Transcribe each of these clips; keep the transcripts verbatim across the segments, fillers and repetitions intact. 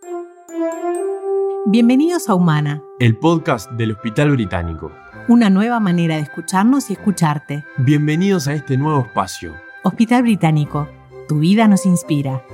Bienvenidos a Humana, el podcast del Hospital Británico. Una nueva manera de escucharnos y escucharte. Bienvenidos a este nuevo espacio. Hospital Británico, tu vida nos inspira.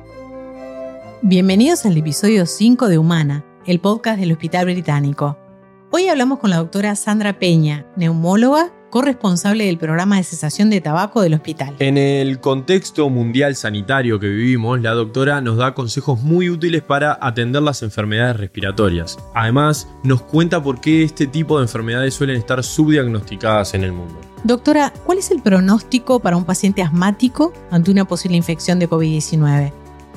Bienvenidos al episodio cinco de Humana, el podcast del Hospital Británico. Hoy hablamos con la doctora Sandra Peña, neumóloga, corresponsable del programa de cesación de tabaco del hospital. En el contexto mundial sanitario que vivimos, la doctora nos da consejos muy útiles para atender las enfermedades respiratorias. Además, nos cuenta por qué este tipo de enfermedades suelen estar subdiagnosticadas en el mundo. Doctora, ¿cuál es el pronóstico para un paciente asmático ante una posible infección de covid diecinueve?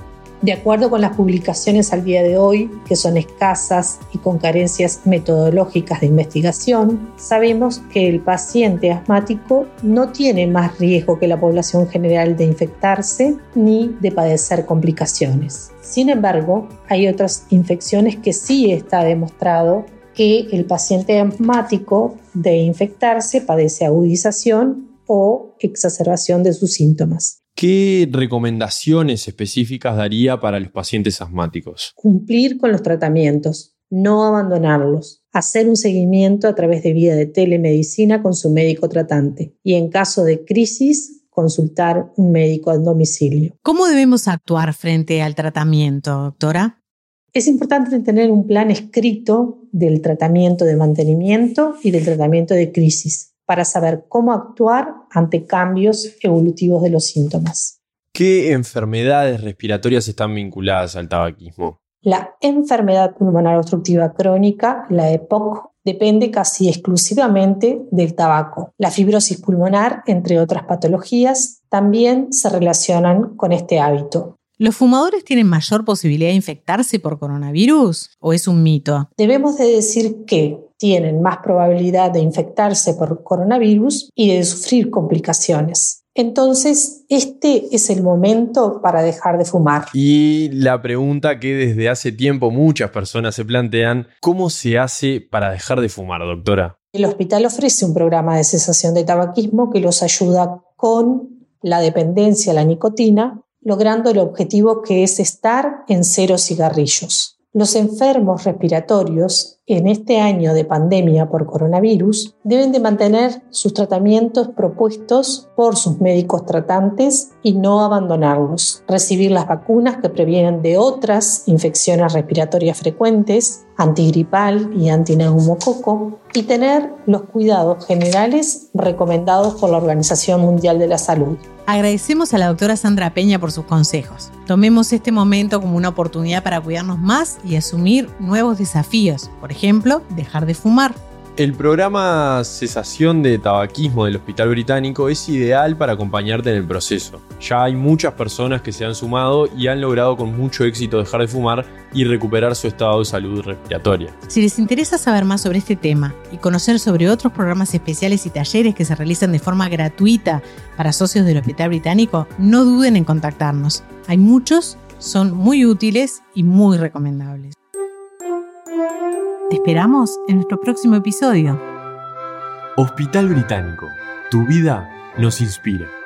De acuerdo con las publicaciones al día de hoy, que son escasas y con carencias metodológicas de investigación, sabemos que el paciente asmático no tiene más riesgo que la población general de infectarse ni de padecer complicaciones. Sin embargo, hay otras infecciones que sí está demostrado que el paciente asmático de infectarse padece agudización o exacerbación de sus síntomas. ¿Qué recomendaciones específicas daría para los pacientes asmáticos? Cumplir con los tratamientos, no abandonarlos, hacer un seguimiento a través de vía de telemedicina con su médico tratante y en caso de crisis, consultar un médico a domicilio. ¿Cómo debemos actuar frente al tratamiento, doctora? Es importante tener un plan escrito del tratamiento de mantenimiento y del tratamiento de crisis, para saber cómo actuar ante cambios evolutivos de los síntomas. ¿Qué enfermedades respiratorias están vinculadas al tabaquismo? La enfermedad pulmonar obstructiva crónica, la E P O C, depende casi exclusivamente del tabaco. La fibrosis pulmonar, entre otras patologías, también se relacionan con este hábito. ¿Los fumadores tienen mayor posibilidad de infectarse por coronavirus o es un mito? Debemos de decir que tienen más probabilidad de infectarse por coronavirus y de sufrir complicaciones. Entonces, este es el momento para dejar de fumar. Y la pregunta que desde hace tiempo muchas personas se plantean, ¿cómo se hace para dejar de fumar, doctora? El hospital ofrece un programa de cesación de tabaquismo que los ayuda con la dependencia a la nicotina, logrando el objetivo que es estar en cero cigarrillos. Los enfermos respiratorios en este año de pandemia por coronavirus deben de mantener sus tratamientos propuestos por sus médicos tratantes y no abandonarlos. Recibir las vacunas que previenen de otras infecciones respiratorias frecuentes, antigripal y antineumococo, y tener los cuidados generales recomendados por la Organización Mundial de la Salud. Agradecemos a la doctora Sandra Peña por sus consejos. Tomemos este momento como una oportunidad para cuidarnos más y asumir nuevos desafíos. Por ejemplo, dejar de fumar. El programa Cesación de Tabaquismo del Hospital Británico es ideal para acompañarte en el proceso. Ya hay muchas personas que se han sumado y han logrado con mucho éxito dejar de fumar y recuperar su estado de salud respiratoria. Si les interesa saber más sobre este tema y conocer sobre otros programas especiales y talleres que se realizan de forma gratuita para socios del Hospital Británico, no duden en contactarnos. Hay muchos, son muy útiles y muy recomendables. Te esperamos en nuestro próximo episodio. Hospital Británico, tu vida nos inspira.